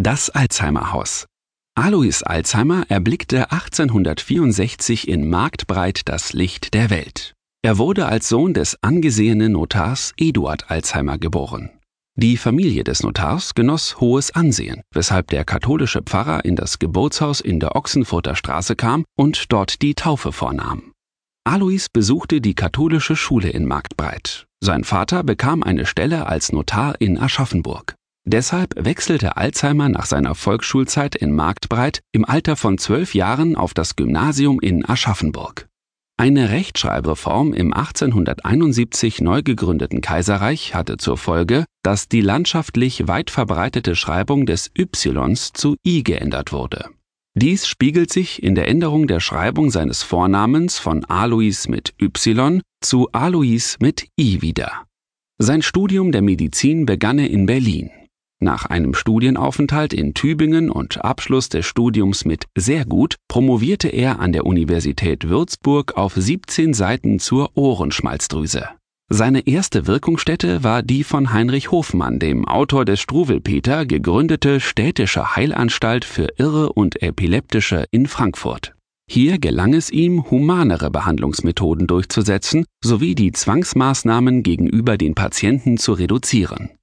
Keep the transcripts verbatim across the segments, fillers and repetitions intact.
Das Alzheimer-Haus. Alois Alzheimer erblickte achtzehnhundertvierundsechzig in Marktbreit das Licht der Welt. Er wurde als Sohn des angesehenen Notars Eduard Alzheimer geboren. Die Familie des Notars genoss hohes Ansehen, weshalb der katholische Pfarrer in das Geburtshaus in der Ochsenfurter Straße kam und dort die Taufe vornahm. Alois besuchte die katholische Schule in Marktbreit. Sein Vater bekam eine Stelle als Notar in Aschaffenburg. Deshalb wechselte Alzheimer nach seiner Volksschulzeit in Marktbreit im Alter von zwölf Jahren auf das Gymnasium in Aschaffenburg. Eine Rechtschreibreform im achtzehnhunderteinundsiebzig neu gegründeten Kaiserreich hatte zur Folge, dass die landschaftlich weit verbreitete Schreibung des Ys zu I geändert wurde. Dies spiegelt sich in der Änderung der Schreibung seines Vornamens von Alois mit Y zu Alois mit I wider. Sein Studium der Medizin begann er in Berlin. Nach einem Studienaufenthalt in Tübingen und Abschluss des Studiums mit sehr gut promovierte er an der Universität Würzburg auf siebzehn Seiten zur Ohrenschmalzdrüse. Seine erste Wirkungsstätte war die von Heinrich Hofmann, dem Autor des Struwwelpeter, gegründete Städtische Heilanstalt für Irre und Epileptische in Frankfurt. Hier gelang es ihm, humanere Behandlungsmethoden durchzusetzen sowie die Zwangsmaßnahmen gegenüber den Patienten zu reduzieren.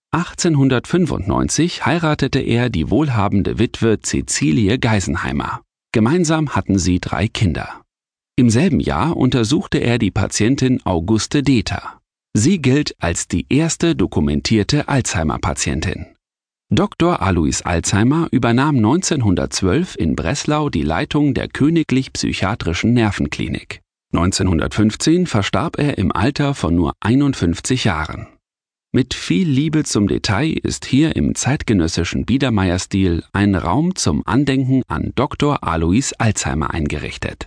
achtzehnhundertfünfundneunzig heiratete er die wohlhabende Witwe Cäcilie Geisenheimer. Gemeinsam hatten sie drei Kinder. Im selben Jahr untersuchte er die Patientin Auguste Deter. Sie gilt als die erste dokumentierte Alzheimer-Patientin. Doktor Alois Alzheimer übernahm neunzehnhundertzwölf in Breslau die Leitung der Königlich Psychiatrischen Nervenklinik. neunzehnhundertfünfzehn verstarb er im Alter von nur einundfünfzig Jahren. Mit viel Liebe zum Detail ist hier im zeitgenössischen Biedermeierstil ein Raum zum Andenken an Doktor Alois Alzheimer eingerichtet.